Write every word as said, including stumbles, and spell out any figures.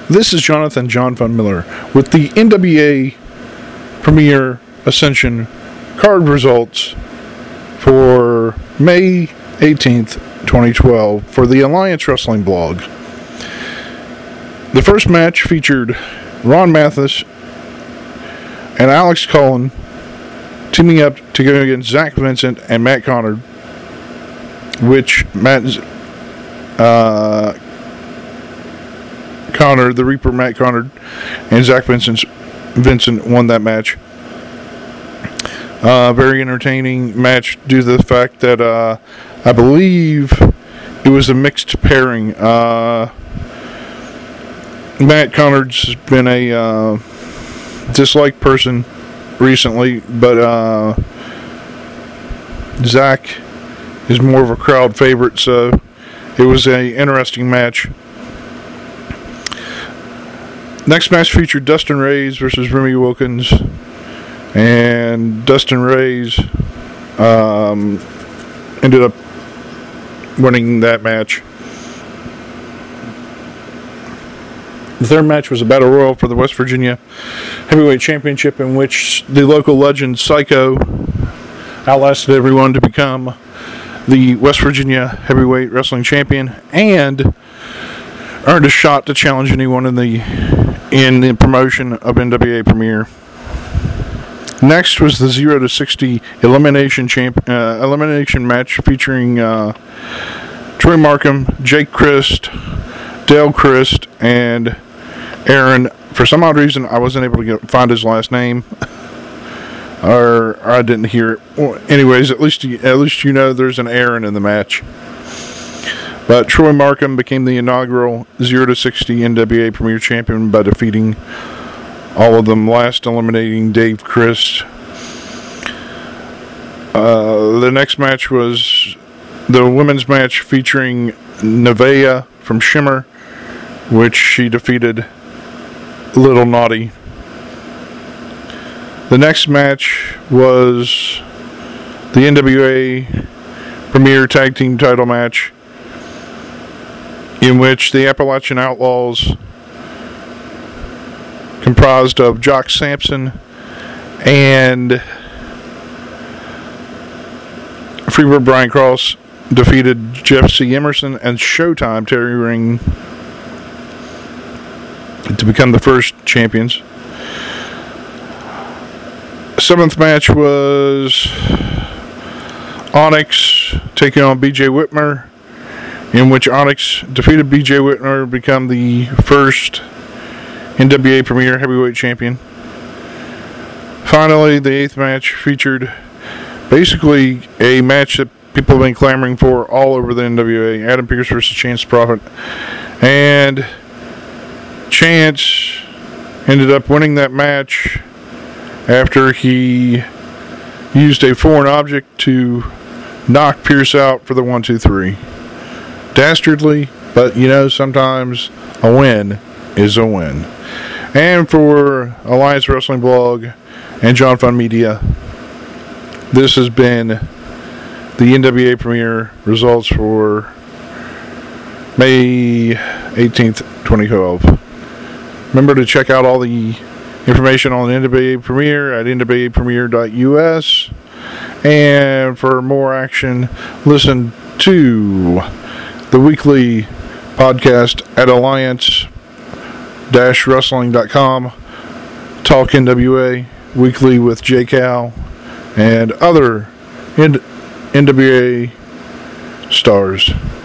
This is Jonathan John Von Miller with the N W A Premier Ascension card results for May eighteenth, twenty twelve for the Alliance Wrestling blog. The first match featured Ron Mathis and Alex Cullen teaming up to go against Zach Vincent and Matt Connard, which Matt uh, Connard, the Reaper Matt Connard, and Zach Vincent, Vincent won that match. Uh, very entertaining match due to the fact that uh, I believe it was a mixed pairing. Uh, Matt Connard's been a uh, disliked person recently, but uh, Zach is more of a crowd favorite, so it was a interesting match. Next match featured Dustin Reyes versus Remy Wilkins, and Dustin Reyes um, ended up winning that match. The third match was a battle royal for the West Virginia Heavyweight Championship, in which the local legend Psycho outlasted everyone to become the West Virginia Heavyweight Wrestling Champion and earned a shot to challenge anyone in the in the promotion of N W A Premier. Next was the zero to sixty elimination champ uh, elimination match featuring uh, Troy Markham, Jake Christ, Dale Christ, and Aaron. For some odd reason, I wasn't able to get, find his last name, or, or I didn't hear it. Well, anyways, at least you, at least you know there's an Aaron in the match. But Troy Markham became the inaugural zero to sixty N W A Premier Champion by defeating all of them, last eliminating Dave Christ. Uh, the next match was the women's match featuring Nevaeh from Shimmer, which she defeated Little Naughty. The next match was the N W A Premier Tag Team title match, in which the Appalachian Outlaws, comprised of Jock Sampson and Freebird Brian Cross, defeated Jeff C. Emerson and Showtime Terry Ring to become the first champions. Seventh match was Onyx taking on B J Whitmer, in which Onyx defeated B J Whitmer to become the first N W A Premier Heavyweight Champion. Finally, the eighth match featured basically a match that people have been clamoring for all over the N W A: Adam Pearce versus Chance Prophet. And Chance ended up winning that match after he used a foreign object to knock Pearce out for the one, two, three. Dastardly, but you know, sometimes a win is a win. And for Alliance Wrestling Blog and John Fun Media, this has been the N W A Premier results for May eighteenth, twenty twelve. Remember to check out all the information on the N W A Premier at N W A premier dot U S. And for more action, listen to the weekly podcast at alliance dash wrestling dot com, Talk N W A, weekly with J Cal and other N W A stars.